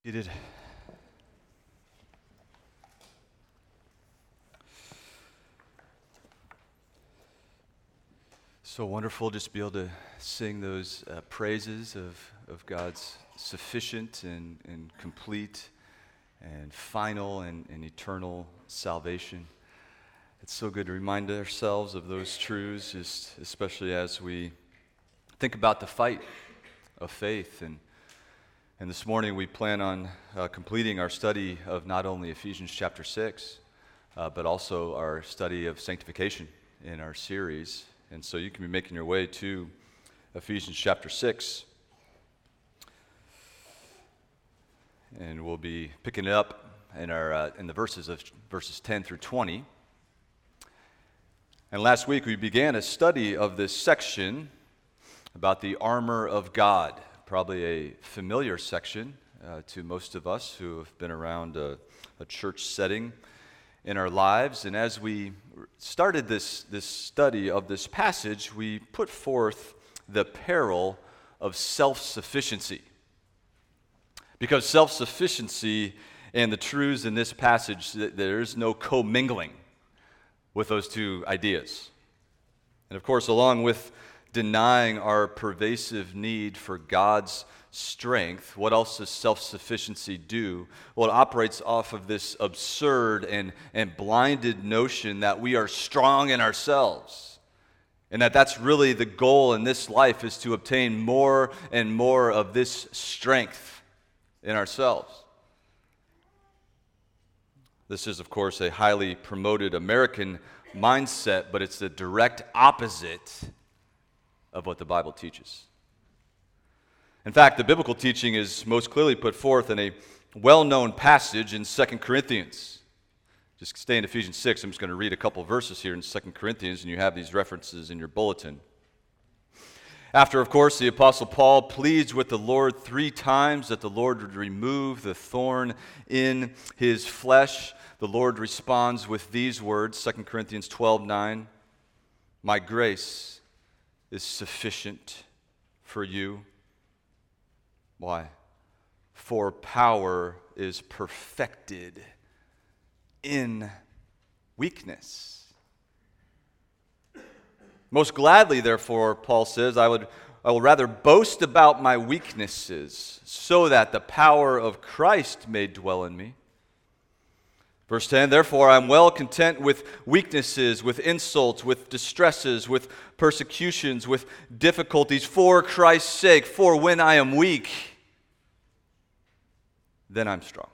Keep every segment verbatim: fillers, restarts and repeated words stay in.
You did. So wonderful just to be able to sing those uh, praises of, of God's sufficient and, and complete and final and, and eternal salvation. It's so good to remind ourselves of those truths, just especially as we think about the fight of faith. And And this morning we plan on uh, completing our study of not only Ephesians chapter six, uh, but also our study of sanctification in our series. And so you can be making your way to Ephesians chapter six. And we'll be picking it up in our uh, in the verses of verses ten through twenty. And last week we began a study of this section about the armor of God. Probably a familiar section uh, to most of us who have been around a, a church setting in our lives. And as we started this, this study of this passage, we put forth the peril of self-sufficiency. Because self-sufficiency and the truths in this passage, there is no commingling with those two ideas. And of course, along with denying our pervasive need for God's strength, what else does self-sufficiency do? Well, it operates off of this absurd and, and blinded notion that we are strong in ourselves, and that that's really the goal in this life, is to obtain more and more of this strength in ourselves. This is, of course, a highly promoted American mindset, but it's the direct opposite of what the Bible teaches. In fact, the biblical teaching is most clearly put forth in a well-known passage in Second Corinthians. Just stay in Ephesians six. I'm just going to read a couple verses here in Second Corinthians, and you have these references in your bulletin. After, of course, the Apostle Paul pleads with the Lord three times that the Lord would remove the thorn in his flesh, the Lord responds with these words, Second Corinthians twelve nine, "My grace is sufficient for you." Why? "For power is perfected in weakness." "Most gladly, therefore," Paul says, I would I will rather boast about my weaknesses, so that the power of Christ may dwell in me. Verse ten, "Therefore I am well content with weaknesses, with insults, with distresses, with persecutions, with difficulties, for Christ's sake. For when I am weak, then I'm strong."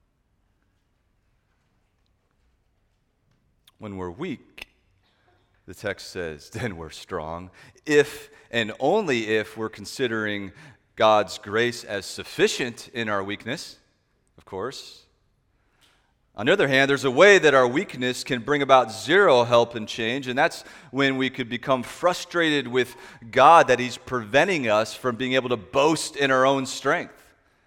When we're weak, the text says, then we're strong. If and only if we're considering God's grace as sufficient in our weakness, of course. On the other hand, there's a way that our weakness can bring about zero help and change, and that's when we could become frustrated with God that He's preventing us from being able to boast in our own strength.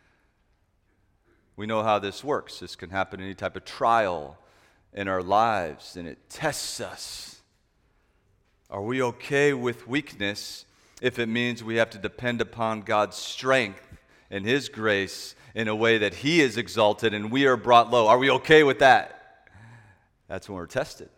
We know how this works. This can happen in any type of trial in our lives, and it tests us. Are we okay with weakness if it means we have to depend upon God's strength and His grace in a way that He is exalted and we are brought low? Are we okay with that? That's when we're tested.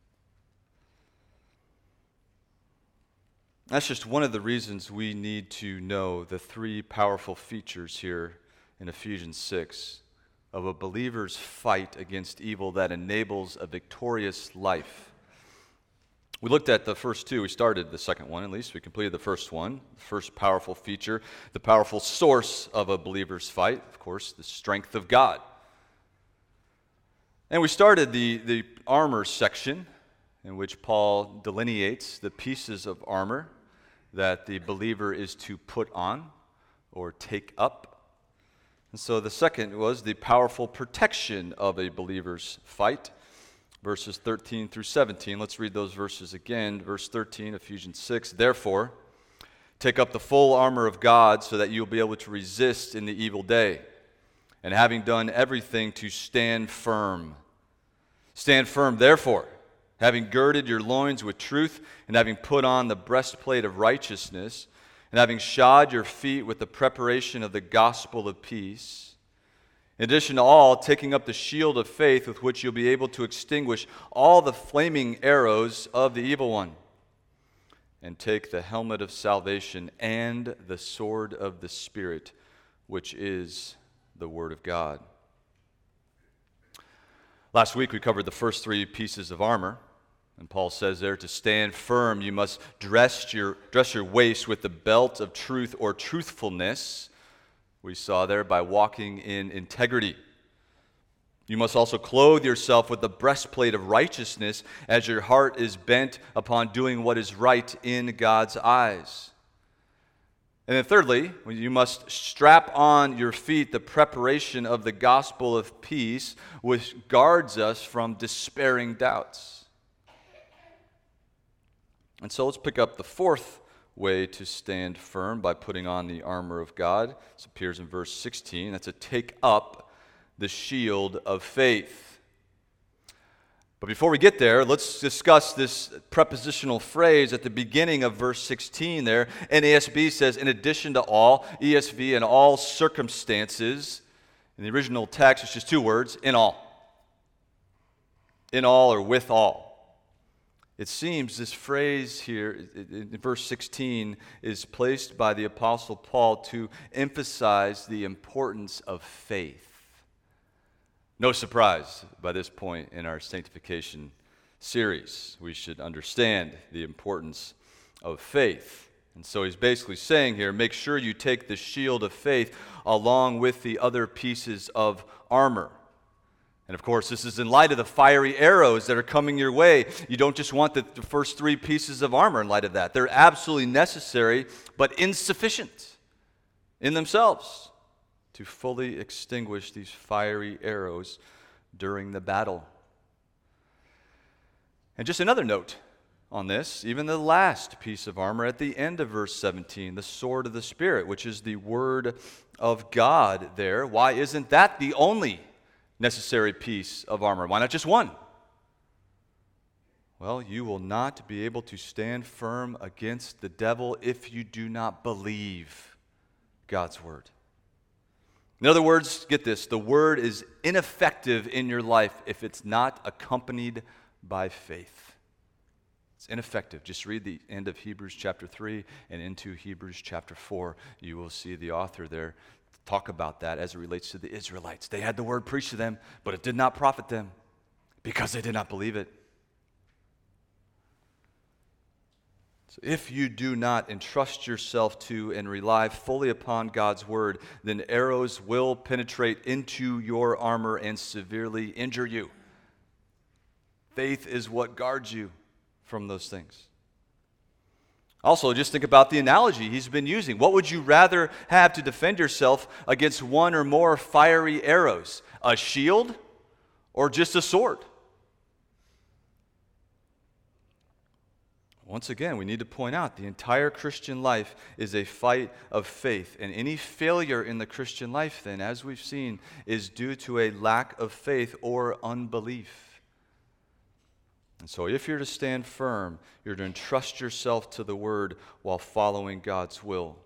That's just one of the reasons we need to know the three powerful features here in Ephesians six of a believer's fight against evil that enables a victorious life. We looked at the first two. We started the second one, at least. We completed the first one. The first powerful feature, the powerful source of a believer's fight, of course, the strength of God. And we started the, the armor section, in which Paul delineates the pieces of armor that the believer is to put on or take up. And so the second was the powerful protection of a believer's fight. Verses thirteen through seventeen. Let's read those verses again. Verse thirteen, Ephesians six. "Therefore, take up the full armor of God so that you will be able to resist in the evil day. And having done everything, to stand firm. Stand firm, therefore, having girded your loins with truth, and having put on the breastplate of righteousness, and having shod your feet with the preparation of the gospel of peace. In addition to all, taking up the shield of faith with which you'll be able to extinguish all the flaming arrows of the evil one. And take the helmet of salvation and the sword of the Spirit, which is the Word of God. Last week we covered the first three pieces of armor. And Paul says there, to stand firm, you must dress your, dress your waist with the belt of truth or truthfulness. We saw there by walking in integrity. You must also clothe yourself with the breastplate of righteousness as your heart is bent upon doing what is right in God's eyes. And then thirdly, you must strap on your feet the preparation of the gospel of peace, which guards us from despairing doubts. And so let's pick up the fourth way to stand firm by putting on the armor of God. This appears in verse sixteen. That's to take up the shield of faith. But before we get there, let's discuss this prepositional phrase at the beginning of verse sixteen there. N A S B says, in addition to all, E S V, in all circumstances. In the original text, it's just two words, in all. In all or with all. It seems this phrase here in verse sixteen is placed by the Apostle Paul to emphasize the importance of faith. No surprise by this point in our sanctification series. We should understand the importance of faith. And so he's basically saying here, make sure you take the shield of faith along with the other pieces of armor. And of course, this is in light of the fiery arrows that are coming your way. You don't just want the, the first three pieces of armor in light of that. They're absolutely necessary, but insufficient in themselves to fully extinguish these fiery arrows during the battle. And just another note on this, even the last piece of armor at the end of verse seventeen, the sword of the Spirit, which is the word of God there. Why isn't that the only necessary piece of armor? Why not just one? Well, you will not be able to stand firm against the devil if you do not believe God's word. In other words, get this, the word is ineffective in your life if it's not accompanied by faith. It's ineffective. Just read the end of Hebrews chapter three and into Hebrews chapter four. You will see the author there talk about that as it relates to the Israelites. They had the word preached to them, but it did not profit them because they did not believe it. So if you do not entrust yourself to and rely fully upon God's word, then arrows will penetrate into your armor and severely injure you. Faith is what guards you from those things. Also, just think about the analogy he's been using. What would you rather have to defend yourself against one or more fiery arrows? A shield or just a sword? Once again, we need to point out the entire Christian life is a fight of faith. And any failure in the Christian life, then, as we've seen, is due to a lack of faith or unbelief. And so if you're to stand firm, you're to entrust yourself to the Word while following God's will.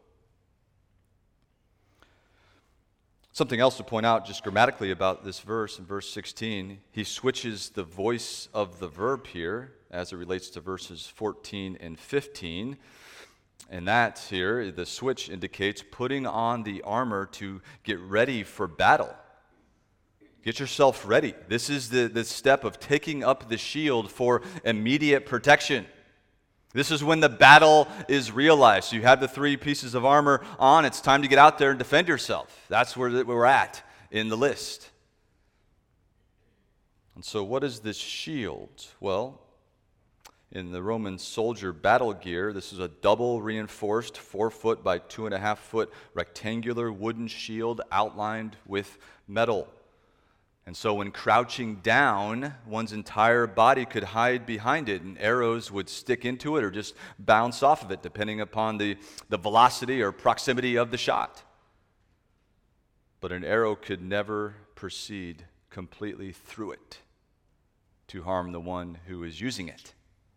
Something else to point out just grammatically about this verse, in verse sixteen, he switches the voice of the verb here as it relates to verses fourteen and fifteen. And that here, the switch indicates putting on the armor to get ready for battle. Get yourself ready. This is the, the step of taking up the shield for immediate protection. This is when the battle is realized. So you have the three pieces of armor on. It's time to get out there and defend yourself. That's where we're at in the list. And so what is this shield? Well, in the Roman soldier battle gear, this is a double reinforced four foot by two and a half foot rectangular wooden shield outlined with metal. And so when crouching down, one's entire body could hide behind it, and arrows would stick into it or just bounce off of it, depending upon the, the velocity or proximity of the shot. But an arrow could never proceed completely through it to harm the one who is using it.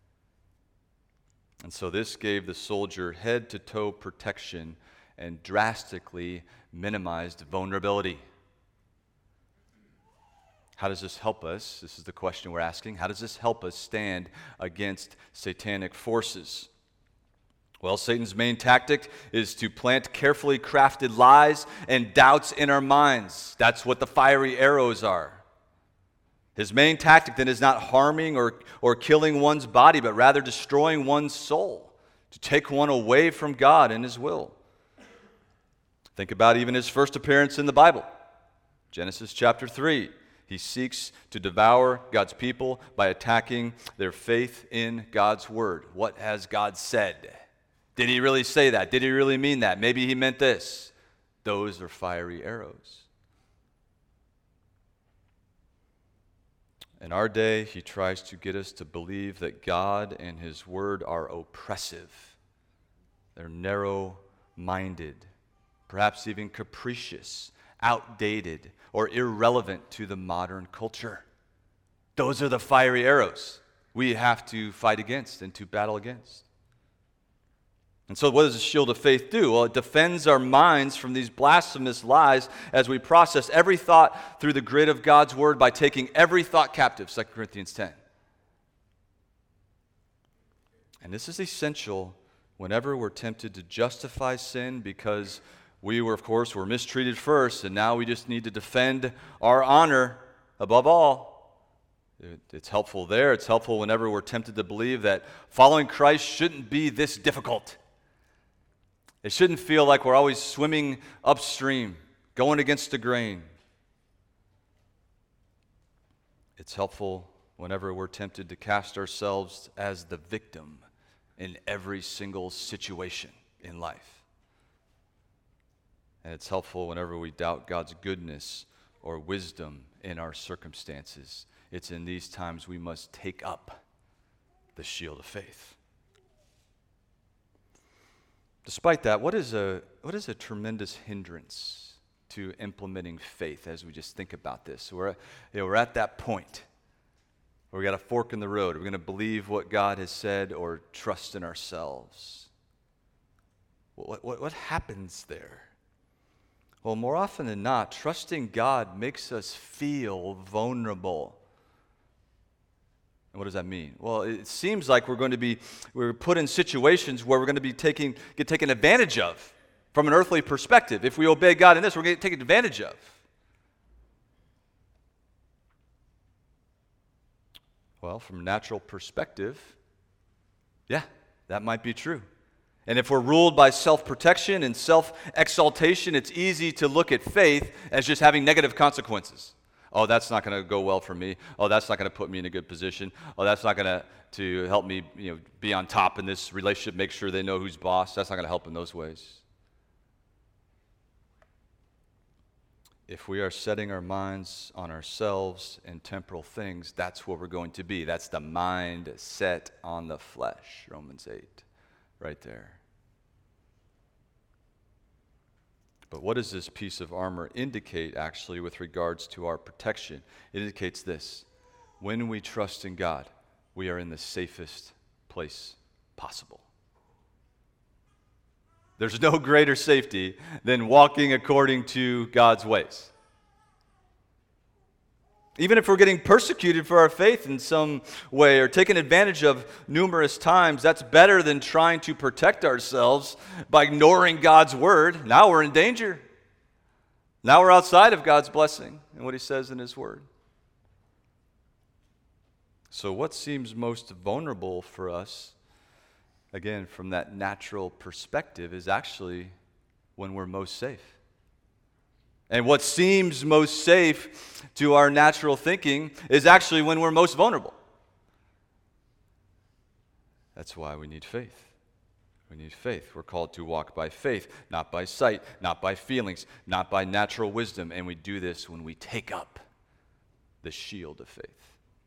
And so this gave the soldier head-to-toe protection and drastically minimized vulnerability. How does this help us? This is the question we're asking. How does this help us stand against satanic forces? Well, Satan's main tactic is to plant carefully crafted lies and doubts in our minds. That's what the fiery arrows are. His main tactic then is not harming or, or killing one's body, but rather destroying one's soul, to take one away from God and His will. Think about even His first appearance in the Bible. Genesis chapter three. He seeks to devour God's people by attacking their faith in God's word. What has God said? Did He really say that? Did He really mean that? Maybe He meant this. Those are fiery arrows. In our day, He tries to get us to believe that God and His word are oppressive. They're narrow-minded, perhaps even capricious, outdated, or irrelevant to the modern culture. Those are the fiery arrows we have to fight against and to battle against. And so what does the shield of faith do? Well, it defends our minds from these blasphemous lies as we process every thought through the grid of God's word by taking every thought captive, Second Corinthians ten. And this is essential whenever we're tempted to justify sin because we were, of course, were mistreated first, and now we just need to defend our honor above all. It, it's helpful there. It's helpful whenever we're tempted to believe that following Christ shouldn't be this difficult. It shouldn't feel like we're always swimming upstream, going against the grain. It's helpful whenever we're tempted to cast ourselves as the victim in every single situation in life. And it's helpful whenever we doubt God's goodness or wisdom in our circumstances. It's in these times we must take up the shield of faith. Despite that, what is a what is a tremendous hindrance to implementing faith as we just think about this? We're, you know, we're at that point where we got a fork in the road. We're going to believe what God has said or trust in ourselves. What, what, what happens there? Well, more often than not, trusting God makes us feel vulnerable. And what does that mean? Well, it seems like we're going to be, we're put in situations where we're going to be taking, get taken advantage of from an earthly perspective. If we obey God in this, we're going to get taken advantage of. Well, from a natural perspective, yeah, that might be true. And if we're ruled by self-protection and self-exaltation, it's easy to look at faith as just having negative consequences. Oh, that's not going to go well for me. Oh, that's not going to put me in a good position. Oh, that's not going to to help me, you know, be on top in this relationship, make sure they know who's boss. That's not going to help in those ways. If we are setting our minds on ourselves and temporal things, that's where we're going to be. That's the mind set on the flesh, Romans eight, right there. But what does this piece of armor indicate, actually, with regards to our protection? It indicates this. When we trust in God, we are in the safest place possible. There's no greater safety than walking according to God's ways. Even if we're getting persecuted for our faith in some way or taken advantage of numerous times, that's better than trying to protect ourselves by ignoring God's word. Now we're in danger. Now we're outside of God's blessing and what He says in His word. So what seems most vulnerable for us, again, from that natural perspective, is actually when we're most safe. And what seems most safe to our natural thinking is actually when we're most vulnerable. That's why we need faith. We need faith. We're called to walk by faith, not by sight, not by feelings, not by natural wisdom. And we do this when we take up the shield of faith.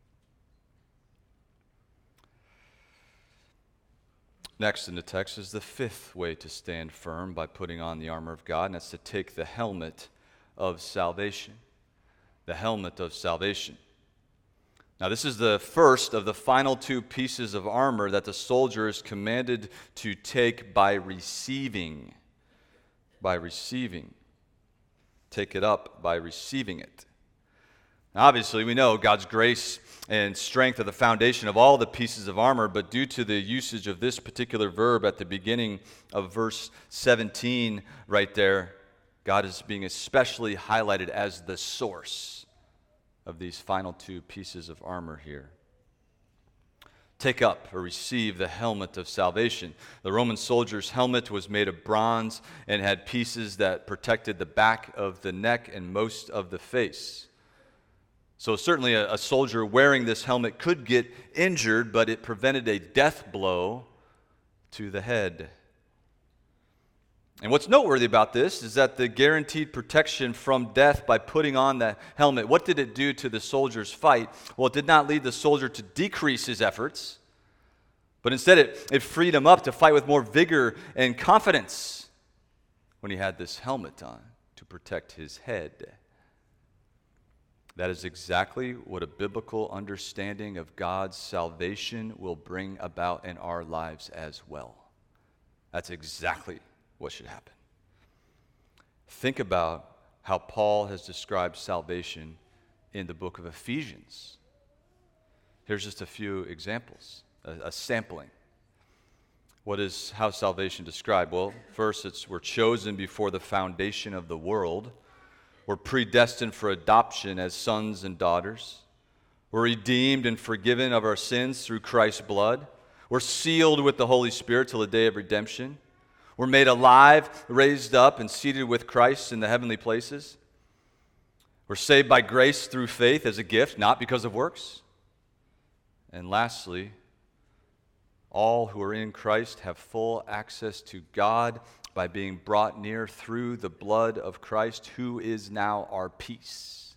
Next in the text is the fifth way to stand firm by putting on the armor of God, and that's to take the helmet of salvation. The helmet of salvation. Now, this is the first of the final two pieces of armor that the soldier is commanded to take by receiving. By receiving. Take it up by receiving it. Obviously, we know God's grace and strength are the foundation of all the pieces of armor, but due to the usage of this particular verb at the beginning of verse seventeen right there, God is being especially highlighted as the source of these final two pieces of armor here. Take up or receive the helmet of salvation. The Roman soldier's helmet was made of bronze and had pieces that protected the back of the neck and most of the face. So certainly a, a soldier wearing this helmet could get injured, but it prevented a death blow to the head. And what's noteworthy about this is that the guaranteed protection from death by putting on the helmet, what did it do to the soldier's fight? Well, it did not lead the soldier to decrease his efforts, but instead it, it freed him up to fight with more vigor and confidence when he had this helmet on to protect his head. That is exactly what a biblical understanding of God's salvation will bring about in our lives as well. That's exactly what should happen. Think about how Paul has described salvation in the book of Ephesians. Here's just a few examples, a, a sampling. What is how salvation described? Well, first, it's we're chosen before the foundation of the world. We're predestined for adoption as sons and daughters. We're redeemed and forgiven of our sins through Christ's blood. We're sealed with the Holy Spirit till the day of redemption. We're made alive, raised up, and seated with Christ in the heavenly places. We're saved by grace through faith as a gift, not because of works. And lastly, all who are in Christ have full access to God by being brought near through the blood of Christ, who is now our peace.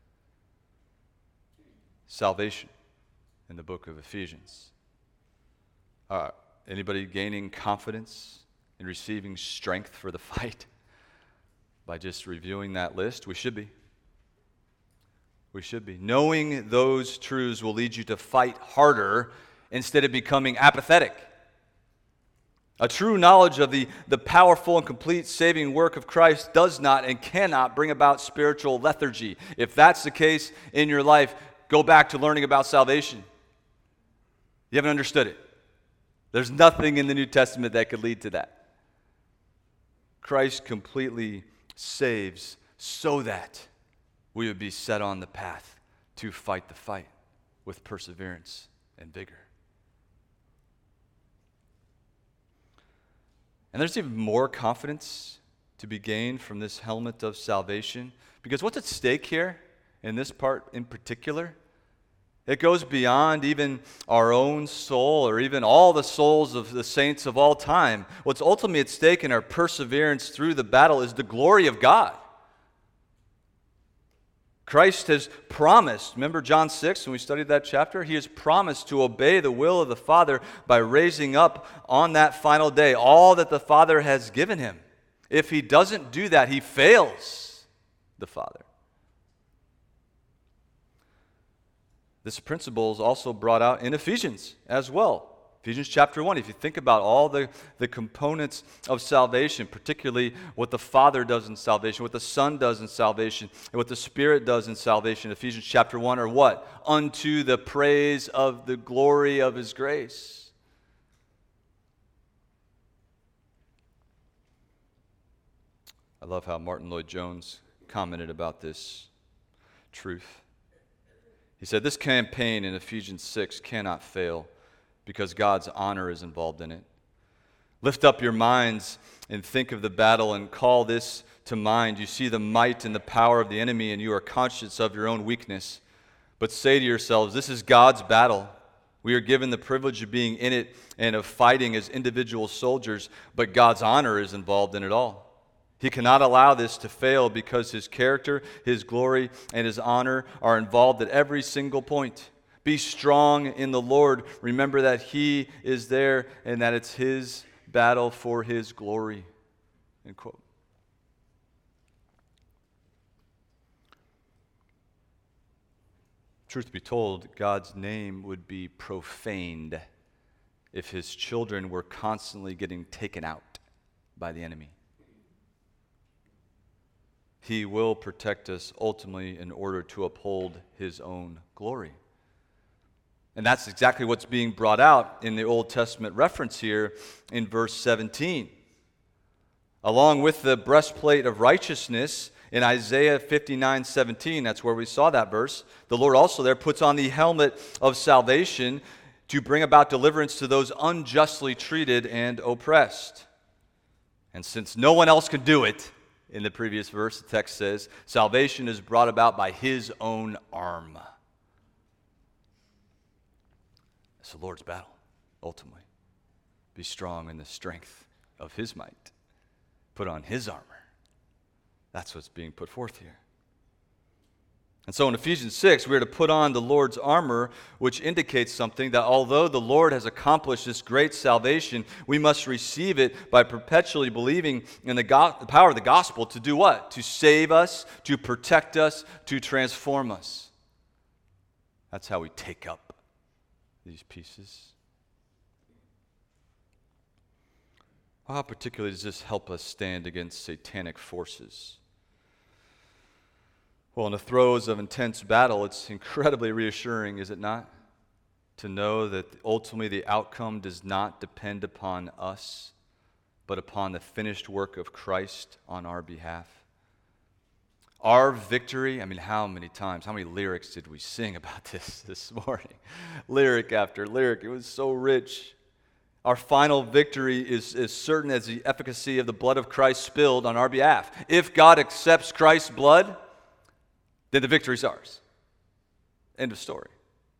Salvation in the book of Ephesians. Uh, anybody gaining confidence in receiving strength for the fight by just reviewing that list? We should be. We should be. Knowing those truths will lead you to fight harder instead of becoming apathetic. A true knowledge of the, the powerful and complete saving work of Christ does not and cannot bring about spiritual lethargy. If that's the case in your life, go back to learning about salvation. You haven't understood it. There's nothing in the New Testament that could lead to that. Christ completely saves so that we would be set on the path to fight the fight with perseverance and vigor. And there's even more confidence to be gained from this helmet of salvation, because what's at stake here in this part in particular? It goes beyond even our own soul or even all the souls of the saints of all time. What's ultimately at stake in our perseverance through the battle is the glory of God. Christ has promised, remember John six when we studied that chapter? He has promised to obey the will of the Father by raising up on that final day all that the Father has given him. If he doesn't do that, he fails the Father. This principle is also brought out in Ephesians as well. Ephesians chapter one, if you think about all the, the components of salvation, particularly what the Father does in salvation, what the Son does in salvation, and what the Spirit does in salvation, Ephesians chapter one are what? Unto the praise of the glory of His grace. I love how Martin Lloyd-Jones commented about this truth. He said, this campaign in Ephesians six cannot fail, because God's honor is involved in it. Lift up your minds and think of the battle and call this to mind. You see the might and the power of the enemy, and you are conscious of your own weakness. But say to yourselves, this is God's battle. We are given the privilege of being in it and of fighting as individual soldiers, but God's honor is involved in it all. He cannot allow this to fail because His character, His glory, and His honor are involved at every single point. Be strong in the Lord. Remember that He is there and that it's His battle for His glory. End quote. Truth be told, God's name would be profaned if His children were constantly getting taken out by the enemy. He will protect us ultimately in order to uphold His own glory. And that's exactly what's being brought out in the Old Testament reference here in verse seventeen. Along with the breastplate of righteousness in Isaiah fifty-nine seventeen, that's where we saw that verse, the Lord also there puts on the helmet of salvation to bring about deliverance to those unjustly treated and oppressed. And since no one else can do it, in the previous verse, the text says, salvation is brought about by His own arm. It's the Lord's battle, ultimately. Be strong in the strength of His might. Put on His armor. That's what's being put forth here. And so in Ephesians six, we are to put on the Lord's armor, which indicates something, that although the Lord has accomplished this great salvation, we must receive it by perpetually believing in the, go- the power of the gospel to do what? To save us, to protect us, to transform us. That's how we take up these pieces. How particularly does this help us stand against satanic forces? Well, in the throes of intense battle, it's incredibly reassuring, is it not? To know that ultimately the outcome does not depend upon us, but upon the finished work of Christ on our behalf. Our victory, I mean, how many times, how many lyrics did we sing about this this morning? Lyric after lyric, it was so rich. Our final victory is as certain as the efficacy of the blood of Christ spilled on our behalf. If God accepts Christ's blood, then the victory is ours. End of story.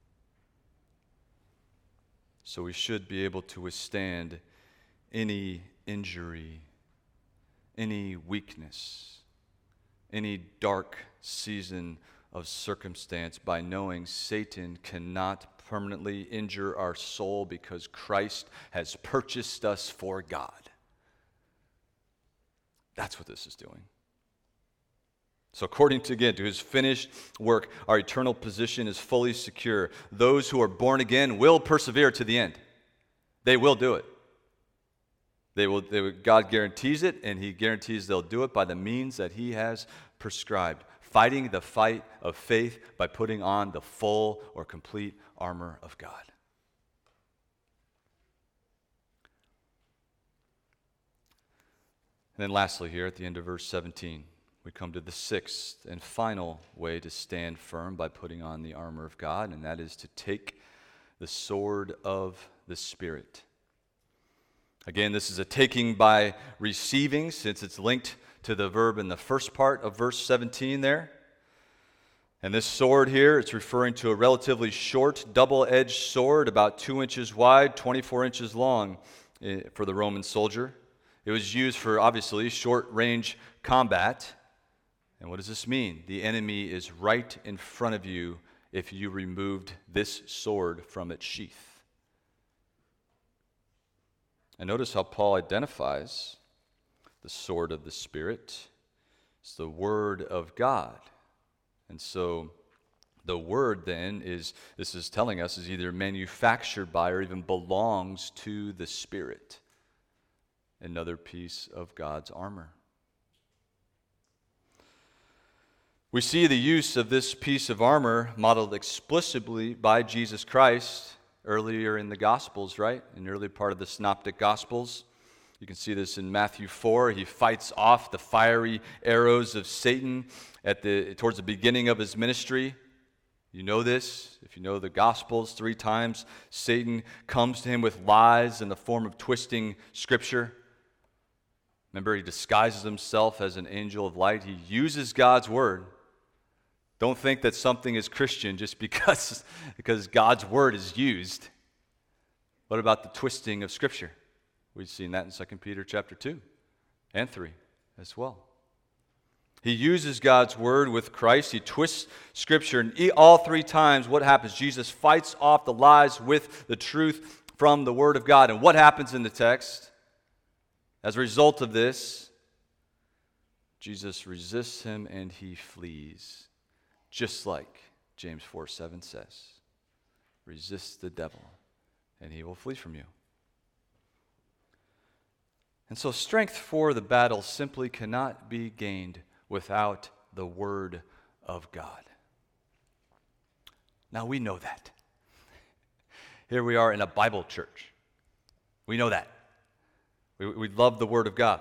So we should be able to withstand any injury, any weakness, any dark season of circumstance by knowing Satan cannot permanently injure our soul because Christ has purchased us for God. That's what this is doing. So according to, again, to His finished work, our eternal position is fully secure. Those who are born again will persevere to the end. They will do it. They will, they will, God guarantees it, and He guarantees they'll do it by the means that He has prescribed, fighting the fight of faith by putting on the full or complete armor of God. And then lastly here at the end of verse seventeen, we come to the sixth and final way to stand firm by putting on the armor of God, and that is to take the sword of the Spirit. Again, this is a taking by receiving, since it's linked to the verb in the first part of verse seventeen there. And this sword here, it's referring to a relatively short, double-edged sword, about two inches wide, twenty-four inches long for the Roman soldier. It was used for, obviously, short-range combat. And what does this mean? The enemy is right in front of you if you removed this sword from its sheath. And notice how Paul identifies the sword of the Spirit. It's the Word of God. And so the Word then is, this is telling us, is either manufactured by or even belongs to the Spirit. Another piece of God's armor. We see the use of this piece of armor modeled explicitly by Jesus Christ earlier in the Gospels, right? In the early part of the Synoptic Gospels. You can see this in Matthew four. He fights off the fiery arrows of Satan at the towards the beginning of his ministry. You know this. If you know the Gospels, three times Satan comes to him with lies in the form of twisting Scripture. Remember, he disguises himself as an angel of light. He uses God's word. Don't think that something is Christian just because, because God's word is used. What about the twisting of Scripture? We've seen that in Second Peter chapter two and three as well. He uses God's word with Christ. He twists Scripture. And all three times, what happens? Jesus fights off the lies with the truth from the word of God. And what happens in the text? As a result of this, Jesus resists him and he flees. Just like James four seven says, resist the devil and he will flee from you. And so strength for the battle simply cannot be gained without the Word of God. Now we know that. Here we are in a Bible church. We know that. We, we love the Word of God.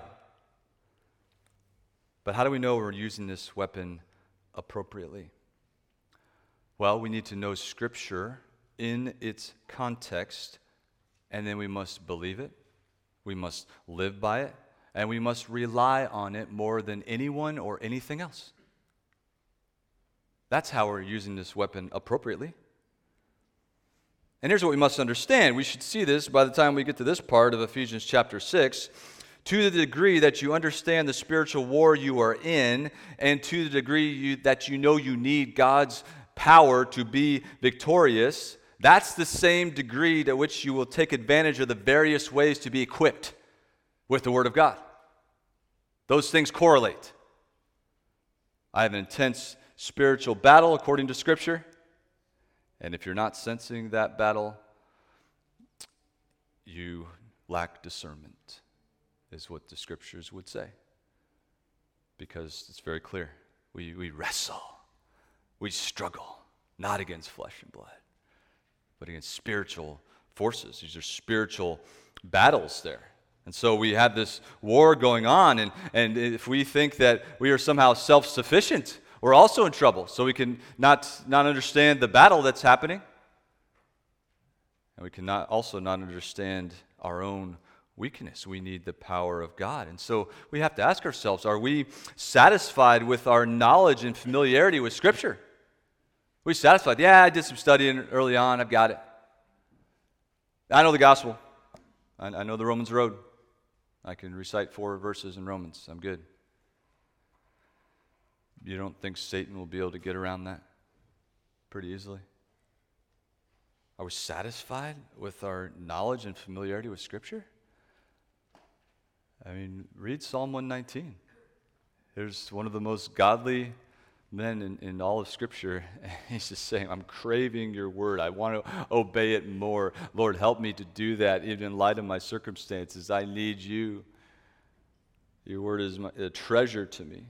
But how do we know we're using this weapon appropriately? Well, we need to know Scripture in its context, and then we must believe it, we must live by it, and we must rely on it more than anyone or anything else. That's how we're using this weapon appropriately. And here's what we must understand. We should see this by the time we get to this part of Ephesians chapter six. To the degree that you understand the spiritual war you are in, and to the degree you, that you know you need God's power to be victorious, that's the same degree to which you will take advantage of the various ways to be equipped with the Word of God. Those things correlate. I have an intense spiritual battle according to Scripture, and if you're not sensing that battle, you lack discernment, is what the Scriptures would say. Because it's very clear. We, we wrestle. We struggle, not against flesh and blood, but against spiritual forces. These are spiritual battles there. And so we have this war going on, and, and if we think that we are somehow self-sufficient, we're also in trouble. So we can not, not understand the battle that's happening, and we can not, also not understand our own weakness. We need the power of God. And so we have to ask ourselves, are we satisfied with our knowledge and familiarity with Scripture? Are we satisfied? Yeah, I did some studying early on. I've got it. I know the gospel. I, I know the Romans road. I can recite four verses in Romans. I'm good. You don't think Satan will be able to get around that pretty easily? Are we satisfied with our knowledge and familiarity with Scripture? I mean, read Psalm one nineteen. Here's one of the most godly men in, in all of Scripture. He's just saying, I'm craving your word. I want to obey it more. Lord, help me to do that, even in light of my circumstances. I need you. Your word is my, a treasure to me.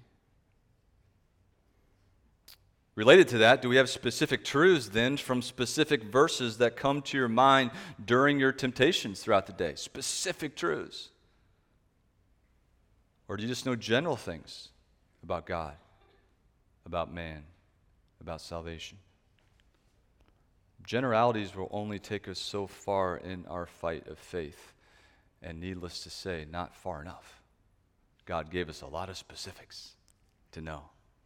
Related to that, do we have specific truths then from specific verses that come to your mind during your temptations throughout the day? Specific truths. Or do you just know general things about God, about man, about salvation? Generalities will only take us so far in our fight of faith, and needless to say, not far enough. God gave us a lot of specifics to know.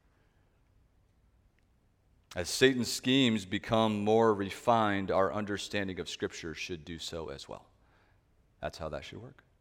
As Satan's schemes become more refined, our understanding of Scripture should do so as well. That's how that should work.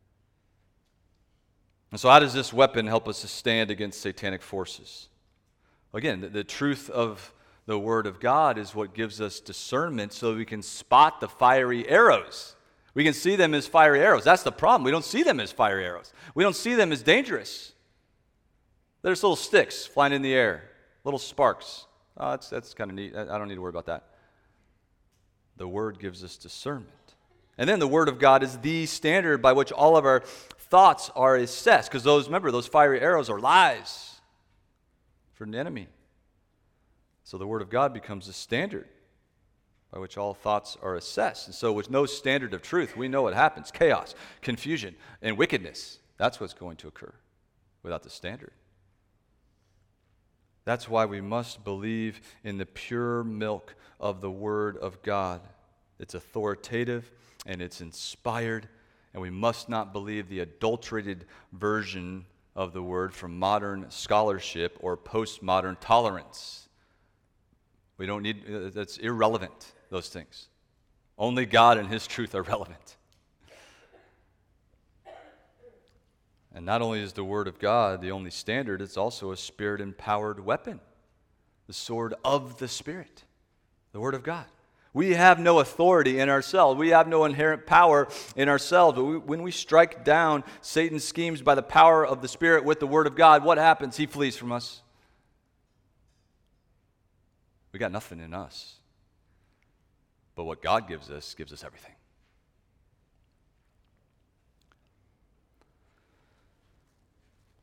And so how does this weapon help us to stand against satanic forces? Again, the, the truth of the Word of God is what gives us discernment so we can spot the fiery arrows. We can see them as fiery arrows. That's the problem. We don't see them as fiery arrows. We don't see them as dangerous. They're just little sticks flying in the air, little sparks. Oh, that's, that's kind of neat. I, I don't need to worry about that. The Word gives us discernment. And then the Word of God is the standard by which all of our thoughts are assessed. Because those, remember, those fiery arrows are lies from the enemy. So the Word of God becomes the standard by which all thoughts are assessed. And so with no standard of truth, we know what happens. Chaos, confusion, and wickedness. That's what's going to occur without the standard. That's why we must believe in the pure milk of the Word of God. It's authoritative and it's inspired, and we must not believe the adulterated version of the Word from modern scholarship or postmodern tolerance. We don't need, that's irrelevant, those things. Only God and His truth are relevant. And not only is the Word of God the only standard, it's also a Spirit-empowered weapon. The sword of the Spirit, the Word of God. We have no authority in ourselves. We have no inherent power in ourselves. But we, when we strike down Satan's schemes by the power of the Spirit with the Word of God, what happens? He flees from us. We got nothing in us. But what God gives us, gives us everything.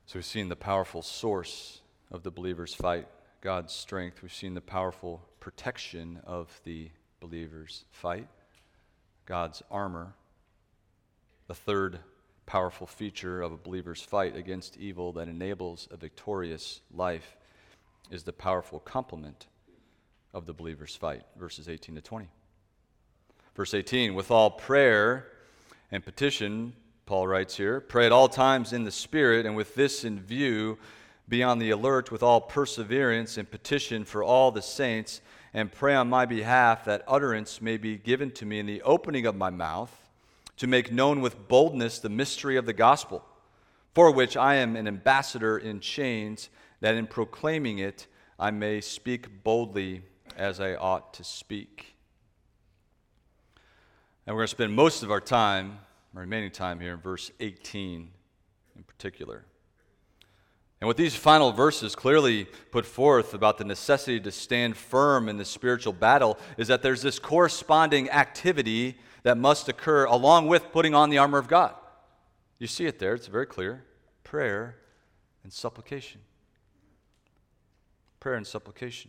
So we've seen the powerful source of the believer's fight, God's strength. We've seen the powerful protection of the believer's fight, God's armor. The third powerful feature of a believer's fight against evil that enables a victorious life is the powerful complement of the believer's fight, verses eighteen to twenty. Verse eighteen, with all prayer and petition, Paul writes here, pray at all times in the Spirit, and with this in view, be on the alert with all perseverance and petition for all the saints, and pray on my behalf that utterance may be given to me in the opening of my mouth, to make known with boldness the mystery of the gospel, for which I am an ambassador in chains, that in proclaiming it I may speak boldly as I ought to speak. And we're going to spend most of our time, our remaining time here in verse eighteen in particular. And what these final verses clearly put forth about the necessity to stand firm in the spiritual battle is that there's this corresponding activity that must occur along with putting on the armor of God. You see it there, it's very clear. Prayer and supplication. Prayer and supplication.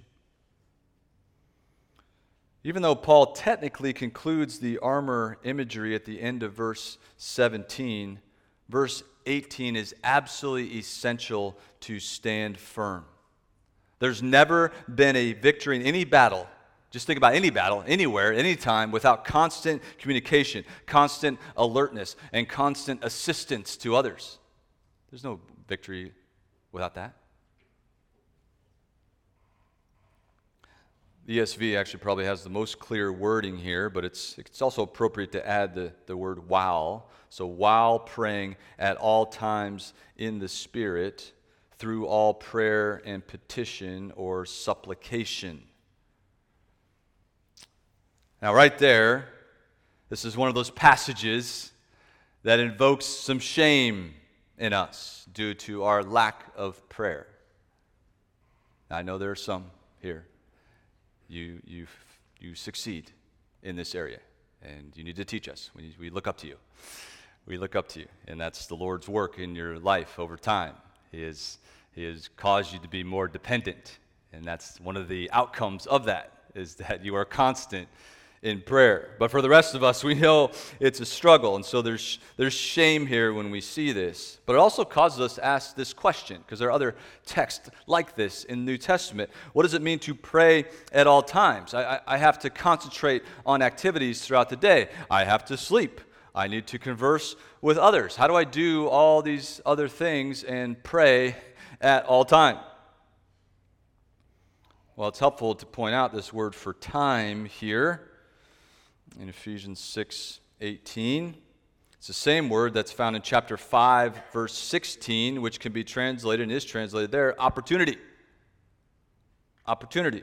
Even though Paul technically concludes the armor imagery at the end of verse seventeen, verse eighteen is absolutely essential to stand firm. There's never been a victory in any battle. Just think about any battle, anywhere, anytime, without constant communication, constant alertness, and constant assistance to others. There's no victory without that. The E S V actually probably has the most clear wording here, but it's it's also appropriate to add the, the word while. So while praying at all times in the Spirit, through all prayer and petition or supplication. Now right there, this is one of those passages that invokes some shame in us due to our lack of prayer. Now, I know there are some here. You, you, you succeed in this area, and you need to teach us. We, we look up to you. We look up to you, and that's the Lord's work in your life over time. He has, he has caused you to be more dependent, and that's one of the outcomes of that, is that you are constant in prayer. But for the rest of us, we know it's a struggle, and so there's there's shame here when we see this. But it also causes us to ask this question, because there are other texts like this in the New Testament. What does it mean to pray at all times? I, I, I have to concentrate on activities throughout the day. I have to sleep. I need to converse with others. How do I do all these other things and pray at all time? Well, it's helpful to point out this word for time here in Ephesians six eighteen. It's the same word that's found in chapter five, verse sixteen, which can be translated and is translated there, opportunity. Opportunity.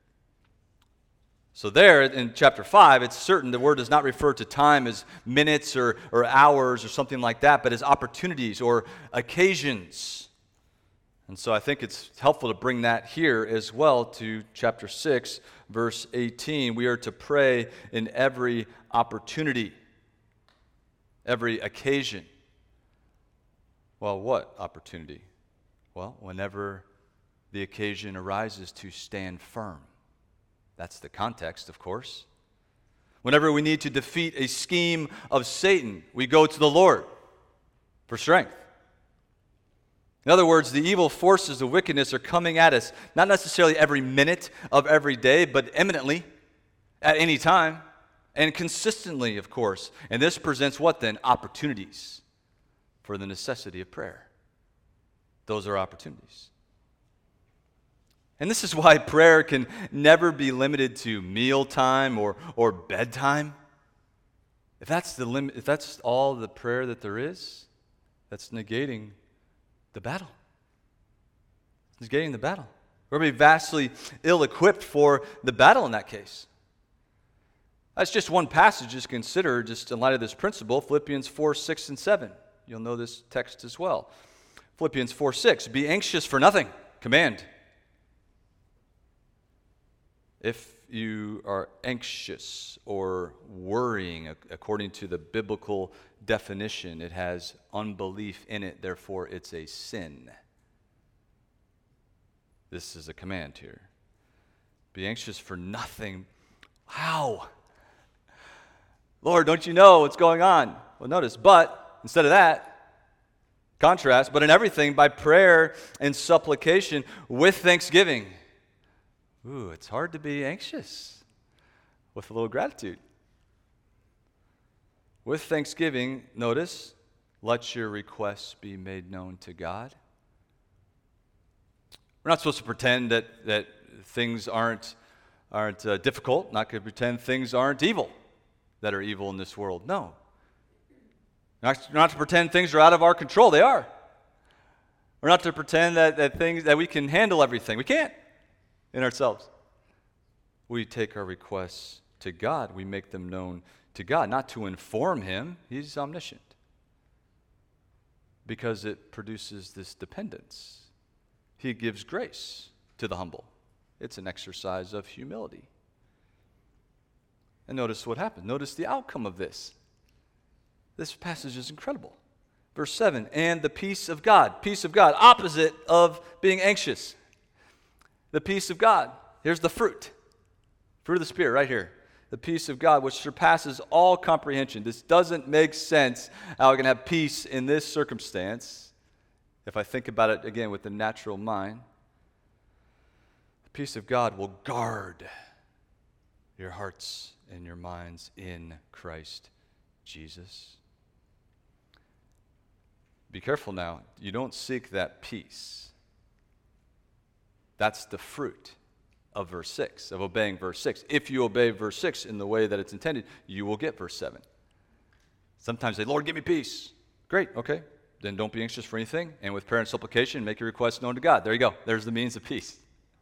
So there in chapter five, it's certain the word does not refer to time as minutes or, or hours or something like that, but as opportunities or occasions. And so I think it's helpful to bring that here as well to chapter six, verse eighteen. We are to pray in every opportunity, every occasion. Well, what opportunity? Well, whenever the occasion arises to stand firm. That's the context, of course. Whenever we need to defeat a scheme of Satan, we go to the Lord for strength. In other words, the evil forces of wickedness are coming at us, not necessarily every minute of every day, but imminently, at any time, and consistently, of course. And this presents what then? Opportunities for the necessity of prayer. Those are opportunities. And this is why prayer can never be limited to mealtime or, or bedtime. If that's the limit, if that's all the prayer that there is, that's negating the battle. It's negating the battle. We're going to be vastly ill-equipped for the battle in that case. That's just one passage to consider, just in light of this principle, Philippians four, six, and seven. You'll know this text as well. Philippians four, six, be anxious for nothing, command. If you are anxious or worrying, according to the biblical definition. It has unbelief in it, therefore it's a sin. This is a command here. Be anxious for nothing. How? Lord, don't you know what's going on? Well, notice, but instead of that, contrast, but in everything by prayer and supplication with thanksgiving. Ooh, it's hard to be anxious with a little gratitude. With thanksgiving, notice, let your requests be made known to God. We're not supposed to pretend that, that things aren't, aren't uh, difficult, not going to pretend things aren't evil that are evil in this world. No. Not, not to pretend things are out of our control. They are. We're not to pretend that, that things that we can handle everything. We can't in ourselves. We take our requests to God. We make them known to God, not to inform Him. He's omniscient. Because it produces this dependence. He gives grace to the humble. It's an exercise of humility. And notice what happened. Notice the outcome of this. This passage is incredible. Verse seven, and the peace of God. Peace of God, opposite of being anxious. The peace of God. Here's the fruit. Fruit of the Spirit right here. The peace of God, which surpasses all comprehension. This doesn't make sense how I can have peace in this circumstance. If I think about it again with the natural mind, the peace of God will guard your hearts and your minds in Christ Jesus. Be careful now. You don't seek that peace. That's the fruit of verse six, of obeying verse six. If you obey verse six in the way that it's intended, you will get verse seven. Sometimes say, Lord, give me peace. Great, okay. Then don't be anxious for anything. And with prayer and supplication, make your requests known to God. There you go. There's the means of peace.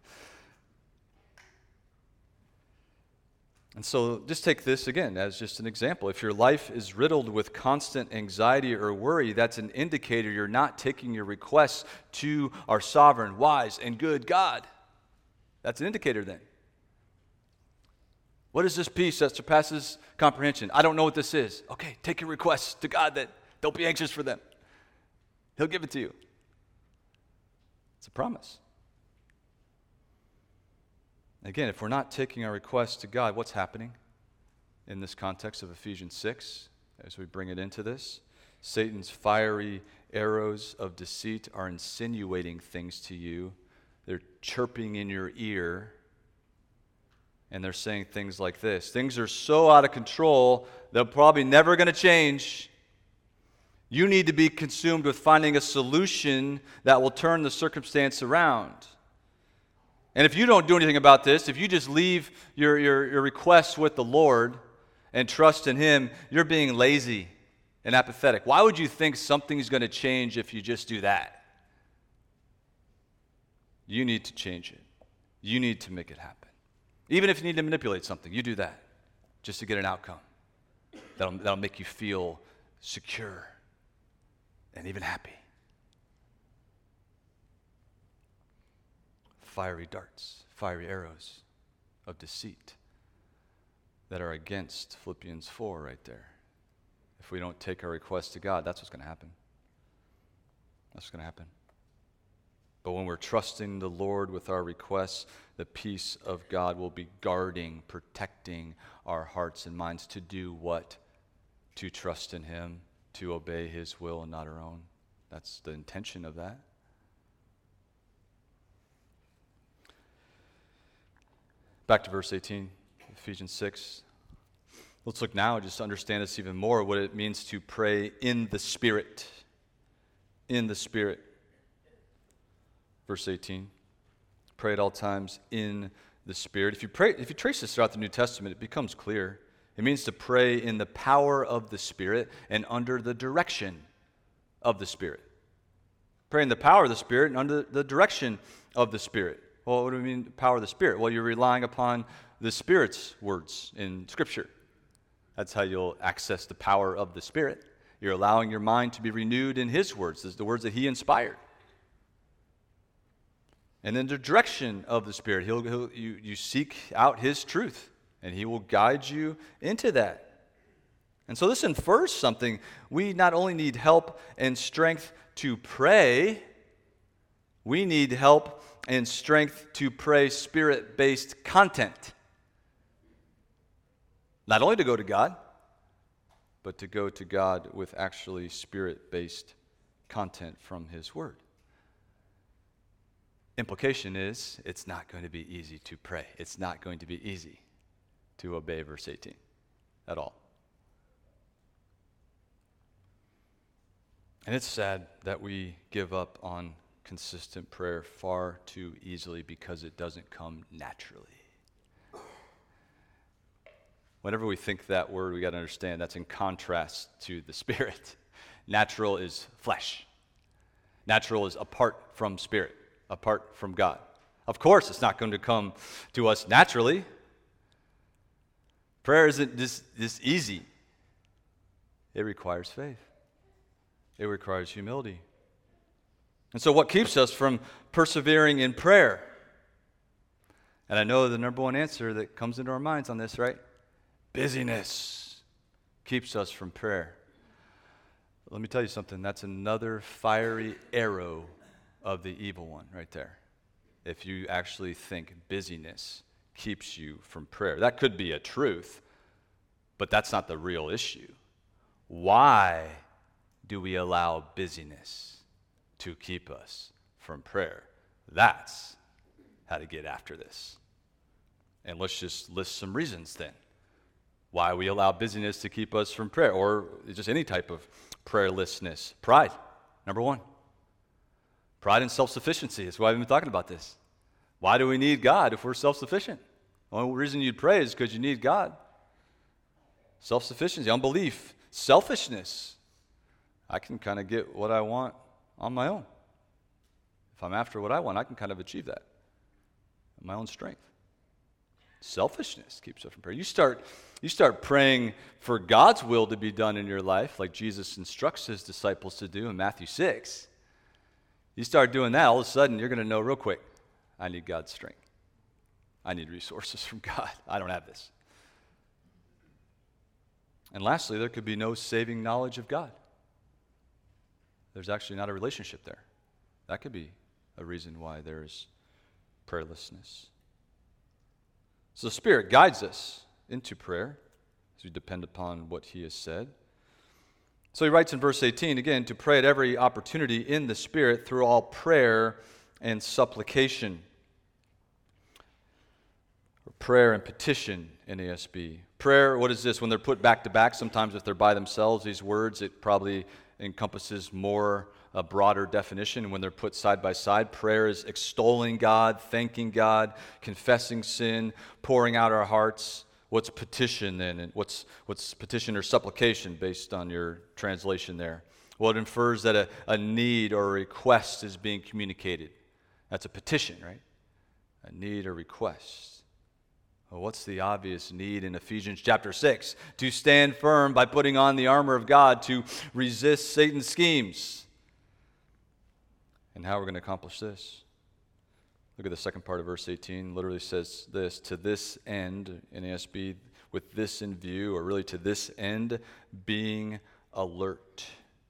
And so just take this again as just an example. If your life is riddled with constant anxiety or worry, that's an indicator you're not taking your requests to our sovereign, wise, and good God. That's an indicator then. What is this peace that surpasses comprehension? I don't know what this is. Okay, take your requests to God. That don't be anxious for them. He'll give it to you. It's a promise. Again, if we're not taking our requests to God, what's happening in this context of Ephesians six as we bring it into this? Satan's fiery arrows of deceit are insinuating things to you. They're chirping in your ear, and they're saying things like this. Things are so out of control, they're probably never going to change. You need to be consumed with finding a solution that will turn the circumstance around. And if you don't do anything about this, if you just leave your, your, your requests with the Lord and trust in Him, you're being lazy and apathetic. Why would you think something's going to change if you just do that? You need to change it. You need to make it happen. Even if you need to manipulate something, you do that just to get an outcome that'll, that'll make you feel secure and even happy. Fiery darts, fiery arrows of deceit that are against Philippians four right there. If we don't take our requests to God, that's what's going to happen. That's what's going to happen. But when we're trusting the Lord with our requests, the peace of God will be guarding, protecting our hearts and minds to do what? To trust in Him, to obey His will and not our own. That's the intention of that. Back to verse eighteen, Ephesians six. Let's look now just to understand this even more, what it means to pray in the Spirit. In the Spirit. Verse eighteen. Pray at all times in the Spirit. If you pray, if you trace this throughout the New Testament, it becomes clear. It means to pray in the power of the Spirit and under the direction of the Spirit. Pray in the power of the Spirit and under the direction of the Spirit. Well, what do we mean, power of the Spirit? Well, you're relying upon the Spirit's words in Scripture. That's how you'll access the power of the Spirit. You're allowing your mind to be renewed in His words, the words that He inspired. And in the direction of the Spirit, he'll, he'll, you, you seek out His truth, and He will guide you into that. And so this infers something. We not only need help and strength to pray, we need help and strength to pray Spirit-based content. Not only to go to God, but to go to God with actually Spirit-based content from His Word. Implication is, it's not going to be easy to pray. It's not going to be easy to obey verse eighteen at all. And it's sad that we give up on consistent prayer far too easily because it doesn't come naturally. Whenever we think that word, we got to understand that's in contrast to the Spirit. Natural is flesh. Natural is apart from Spirit, apart from God. Of course, it's not going to come to us naturally. Prayer isn't this, this easy. It requires faith. It requires humility. And so what keeps us from persevering in prayer? And I know the number one answer that comes into our minds on this, right? Busyness keeps us from prayer. Let me tell you something. That's another fiery arrow of the evil one right there. If you actually think busyness keeps you from prayer. That could be a truth, but that's not the real issue. Why do we allow busyness to keep us from prayer? That's how to get after this. And let's just list some reasons then why we allow busyness to keep us from prayer, or just any type of prayerlessness. Pride, number one. Pride and self-sufficiency is why we've been talking about this. Why do we need God if we're self-sufficient? The only reason you'd pray is because you need God. Self-sufficiency, unbelief, selfishness. I can kind of get what I want on my own. If I'm after what I want, I can kind of achieve that in my own strength. Selfishness keeps us from prayer. You start, you start praying for God's will to be done in your life, like Jesus instructs His disciples to do in Matthew six. You start doing that, all of a sudden you're going to know real quick, I need God's strength. I need resources from God. I don't have this. And lastly, there could be no saving knowledge of God. There's actually not a relationship there. That could be a reason why there's prayerlessness. So the Spirit guides us into prayer as we depend upon what He has said. So he writes in verse eighteen, again, to pray at every opportunity in the Spirit through all prayer and supplication. Or prayer and petition in A S B. Prayer, what is this? When they're put back to back, sometimes if they're by themselves, these words, it probably encompasses more a broader definition. When they're put side by side, prayer is extolling God, thanking God, confessing sin, pouring out our hearts. What's petition then? And what's what's petition or supplication based on your translation there? Well, it infers that a, a need or a request is being communicated. That's a petition, right? A need or request. Well, what's the obvious need in Ephesians chapter six? To stand firm by putting on the armor of God to resist Satan's schemes. And how we're going to accomplish this? Look at the second part of verse eighteen. Literally says this, to this end, in A S B, with this in view, or really to this end, being alert.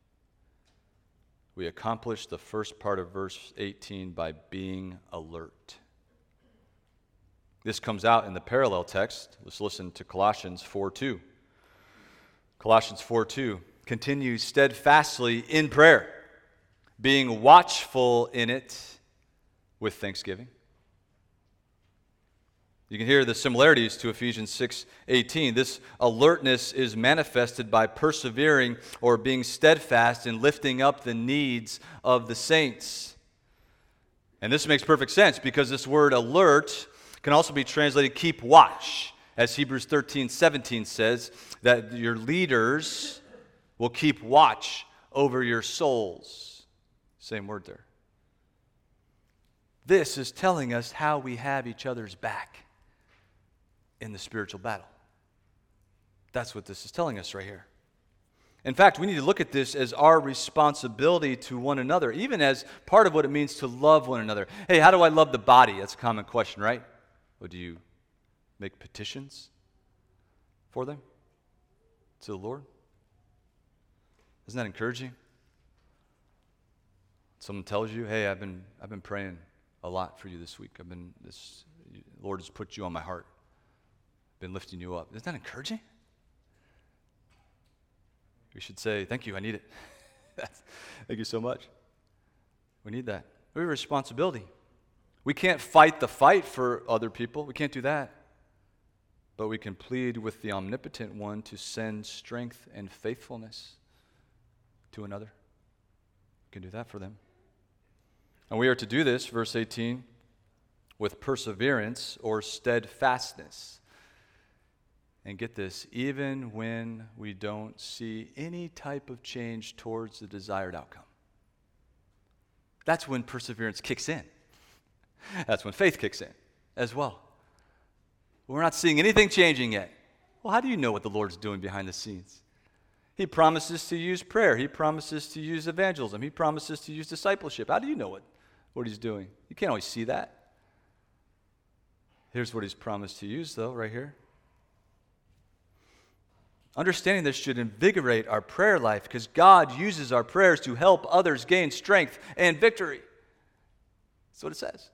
We accomplish the first part of verse eighteen by being alert. This comes out in the parallel text. Let's listen to Colossians four two. Colossians four two. Continue steadfastly in prayer, being watchful in it with thanksgiving. You can hear the similarities to Ephesians six eighteen. This alertness is manifested by persevering or being steadfast in lifting up the needs of the saints. And this makes perfect sense because this word alert can also be translated keep watch, as Hebrews thirteen seventeen says, that your leaders will keep watch over your souls. Same word there. This is telling us how we have each other's back in the spiritual battle. That's what this is telling us right here. In fact, we need to look at this as our responsibility to one another, even as part of what it means to love one another. Hey, how do I love the body? That's a common question, right? Or do you make petitions for them? to the Lord? Isn't that encouraging? Someone tells you, hey, I've been I've been praying a lot for you this week. I've been this the Lord has put you on my heart. Been lifting you up. Isn't that encouraging? We should say, thank you, I need it. Thank you so much. We need that. We have a responsibility. We can't fight the fight for other people. We can't do that. But we can plead with the omnipotent one to send strength and faithfulness to another. We can do that for them. And we are to do this, verse eighteen, with perseverance or steadfastness. And get this, even when we don't see any type of change towards the desired outcome. That's when perseverance kicks in. That's when faith kicks in as well. We're not seeing anything changing yet. Well, how do you know what the Lord's doing behind the scenes? He promises to use prayer. He promises to use evangelism. He promises to use discipleship. How do you know what, what he's doing? You can't always see that. Here's what he's promised to use, though, right here. Understanding this should invigorate our prayer life because God uses our prayers to help others gain strength and victory. That's what it says.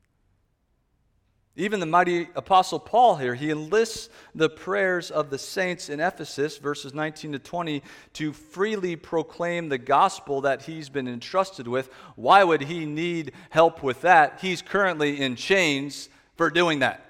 Even the mighty Apostle Paul here, he enlists the prayers of the saints in Ephesus, verses nineteen to twenty, to freely proclaim the gospel that he's been entrusted with. Why would he need help with that? He's currently in chains for doing that.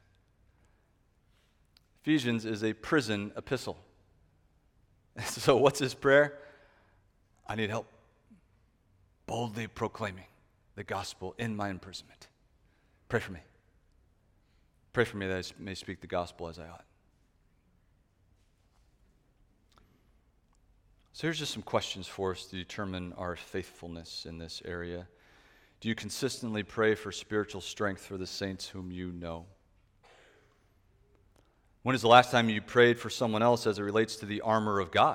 Ephesians is a prison epistle. So what's his prayer? I need help boldly proclaiming the gospel in my imprisonment. Pray for me. Pray for me that I may speak the gospel as I ought. So here's just some questions for us to determine our faithfulness in this area. Do you consistently pray for spiritual strength for the saints whom you know? When is the last time you prayed for someone else as it relates to the armor of God?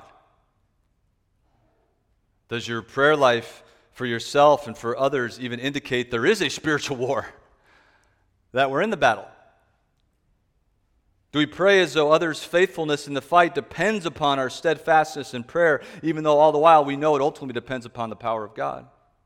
Does your prayer life for yourself and for others even indicate there is a spiritual war, that we're in the battle? Do we pray as though others' faithfulness in the fight depends upon our steadfastness in prayer, even though all the while we know it ultimately depends upon the power of God?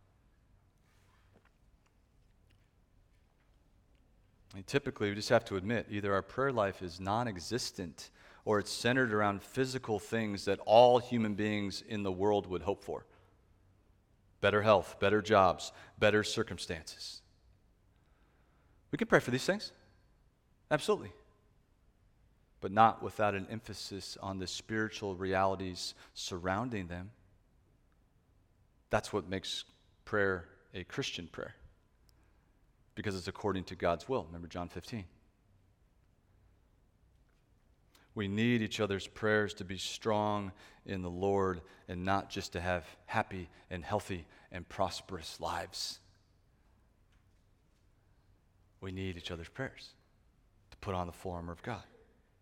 And typically, we just have to admit, either our prayer life is non-existent or it's centered around physical things that all human beings in the world would hope for. Better health, better jobs, better circumstances. We can pray for these things. Absolutely. But not without an emphasis on the spiritual realities surrounding them. That's what makes prayer a Christian prayer. Because it's according to God's will. Remember John fifteen. We need each other's prayers to be strong in the Lord and not just to have happy and healthy and prosperous lives. We need each other's prayers to put on the full armor of God.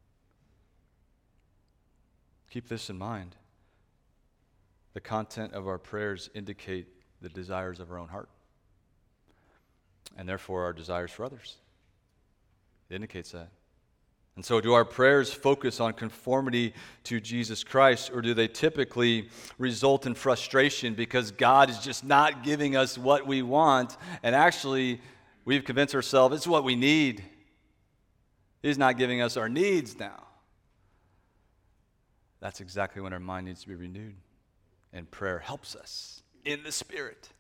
Keep this in mind. The content of our prayers indicate the desires of our own heart. And therefore our desires for others. It indicates that. And so do our prayers focus on conformity to Jesus Christ, or do they typically result in frustration because God is just not giving us what we want, and actually we've convinced ourselves it's what we need. He's not giving us our needs now. That's exactly when our mind needs to be renewed, and prayer helps us in the Spirit.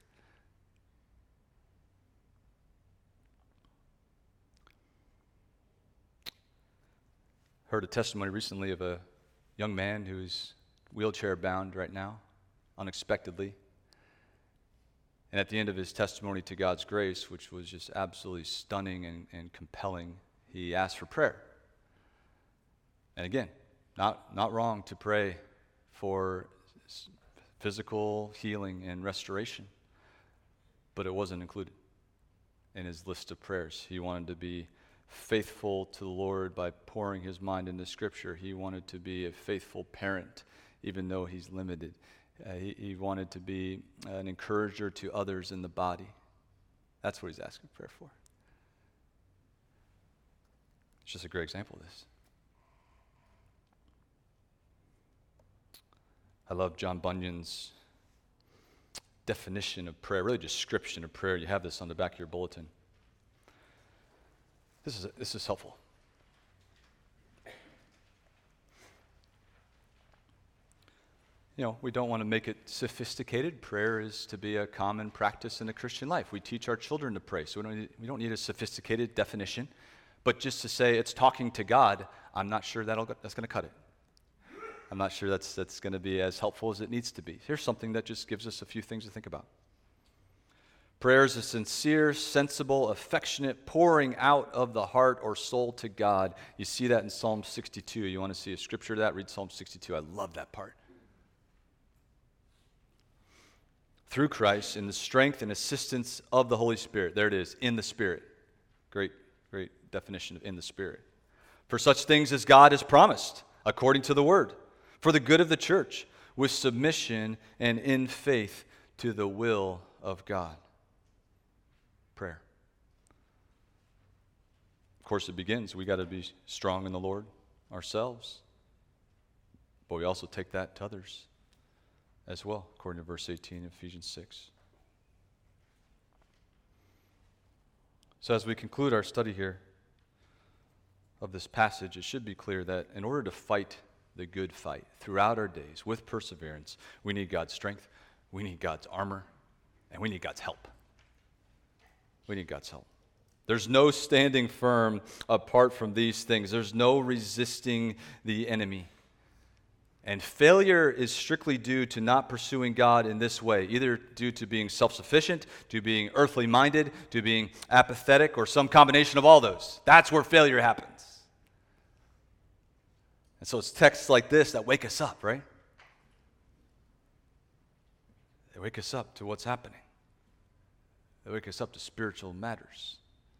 Heard a testimony recently of a young man who's wheelchair bound right now, unexpectedly. And at the end of his testimony to God's grace, which was just absolutely stunning and, and compelling, he asked for prayer. And again, not, not wrong to pray for physical healing and restoration, but it wasn't included in his list of prayers. He wanted to be faithful to the Lord by pouring his mind into Scripture. He wanted to be a faithful parent, even though he's limited. Uh, he, he wanted to be an encourager to others in the body. That's what he's asking prayer for. It's just a great example of this. I love John Bunyan's definition of prayer, really description of prayer. You have this on the back of your bulletin. This is, this is helpful. You know, we don't want to make it sophisticated. Prayer is to be a common practice in the Christian life. We teach our children to pray, so we don't need, we don't need a sophisticated definition. But just to say it's talking to God, I'm not sure that'll, that's going to cut it. I'm not sure that's, that's going to be as helpful as it needs to be. Here's something that just gives us a few things to think about. Prayer is a sincere, sensible, affectionate pouring out of the heart or soul to God. You see that in Psalm sixty-two. You want to see a scripture to that? Read Psalm sixty-two. I love that part. Through Christ, in the strength and assistance of the Holy Spirit. There it is, in the Spirit. Great, great definition of in the Spirit. For such things as God has promised, according to the Word, for the good of the church, with submission and in faith to the will of God. Prayer. Of course, it begins. We got to be strong in the Lord ourselves, but we also take that to others as well, according to verse eighteen of Ephesians six. So as we conclude our study here of this passage, it should be clear that in order to fight the good fight throughout our days with perseverance, we need God's strength, we need God's armor, and we need God's help. We need God's help. There's no standing firm apart from these things. There's no resisting the enemy. And failure is strictly due to not pursuing God in this way, either due to being self-sufficient, to being earthly minded, to being apathetic, or some combination of all those. That's where failure happens. And so it's texts like this that wake us up, right? They wake us up to what's happening. They wake us up to spiritual matters.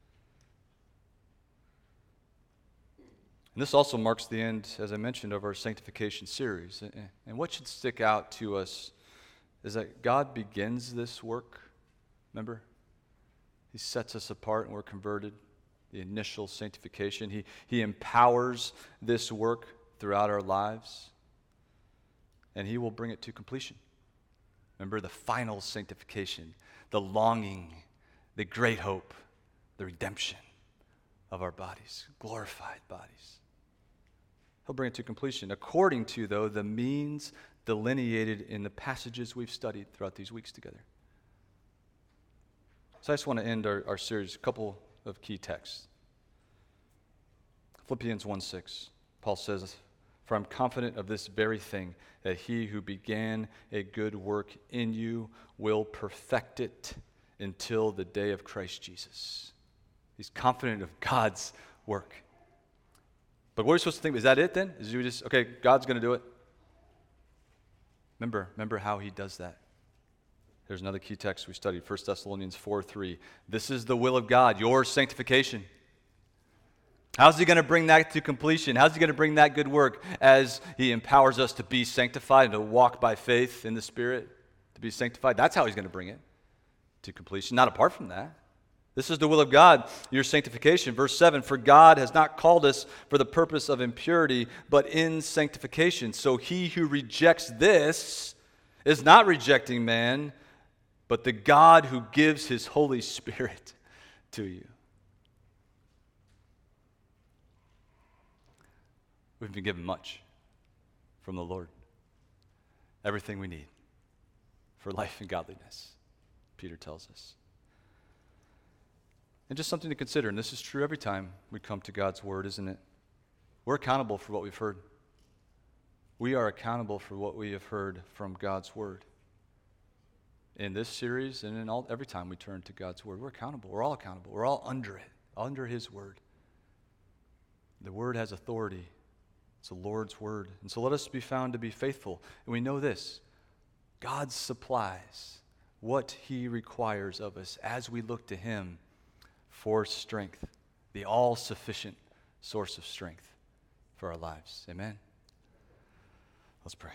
And this also marks the end, as I mentioned, of our sanctification series. And what should stick out to us is that God begins this work. Remember? He sets us apart and we're converted. The initial sanctification. He, he empowers this work throughout our lives. And He will bring it to completion. Remember the final sanctification, the longing, the great hope, the redemption of our bodies, glorified bodies. He'll bring it to completion, according to, though, the means delineated in the passages we've studied throughout these weeks together. So I just want to end our, our series, a couple of key texts. Philippians one six, Paul says, "For I'm confident of this very thing, that He who began a good work in you will perfect it until the day of Christ Jesus." He's confident of God's work. But what are we supposed to think? Is that it then? Is you just, okay, God's going to do it? Remember, remember how He does that. There's another key text we studied, First Thessalonians four three. This is the will of God, your sanctification. How's He going to bring that to completion? How's He going to bring that good work as He empowers us to be sanctified and to walk by faith in the Spirit, to be sanctified? That's how He's going to bring it to completion, not apart from that. This is the will of God, your sanctification. Verse seven, "For God has not called us for the purpose of impurity, but in sanctification. So he who rejects this is not rejecting man, but the God who gives His Holy Spirit to you." We've been given much from the Lord. Everything we need for life and godliness, Peter tells us. And just something to consider, and this is true every time we come to God's Word, isn't it? We're accountable for what we've heard. We are accountable for what we have heard from God's Word. In this series and in all every time we turn to God's Word, we're accountable. We're all accountable. We're all under it, under His Word. The Word has authority. It's the Lord's Word. And so let us be found to be faithful. And we know this, God supplies what He requires of us as we look to Him for strength, the all-sufficient source of strength for our lives. Amen? Let's pray.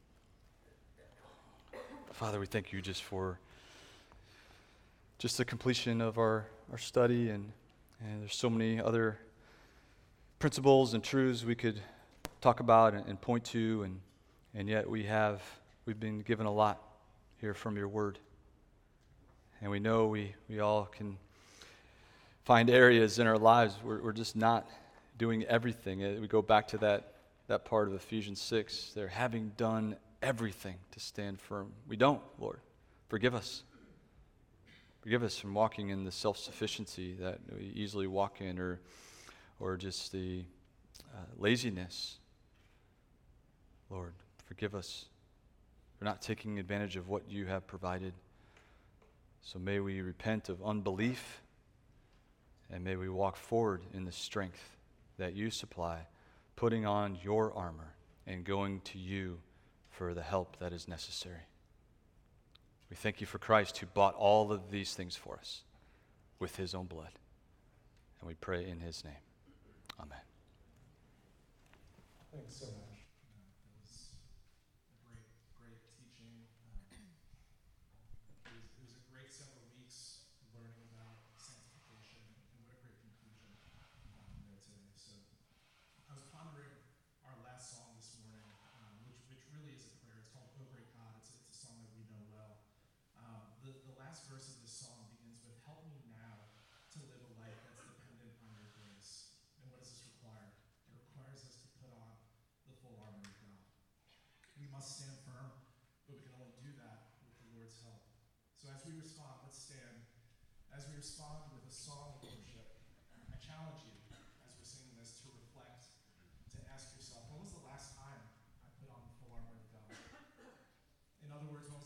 Father, we thank You just for just the completion of our, our study, and, and there's so many other principles and truths we could talk about and, and point to, and, and yet we have We've been given a lot here from your word. And we know we, we all can find areas in our lives where we're just not doing everything. Uh, We go back to that, that part of Ephesians six. They're having done everything to stand firm. We don't, Lord. Forgive us. Forgive us from walking in the self-sufficiency that we easily walk in, or, or just the uh, laziness. Lord, forgive us for not taking advantage of what you have provided. So may we repent of unbelief, and may we walk forward in the strength that you supply, putting on your armor and going to you for the help that is necessary. We thank you for Christ, who bought all of these things for us with his own blood. And we pray in his name. Amen. Thanks so much. Uh, that was a great, great teaching. Um, it, was, it was a great several weeks learning about sanctification, and what a great conclusion um, there today. So I was pondering our last song this morning, um, which which really is a prayer. It's called "O Great God." It's it's a song that we know well. Um, the the last verse of this song begins with "Help me now to live a life that's dependent on your grace." And what does this require? It requires us to put on the full armor of God. We must stand firm, but we can only do that with the Lord's help. So as we respond, let's stand. As we respond with a song of worship, I challenge you, as we're singing this, to reflect, to ask yourself, when was the last time I put on the full armor of God? In other words, when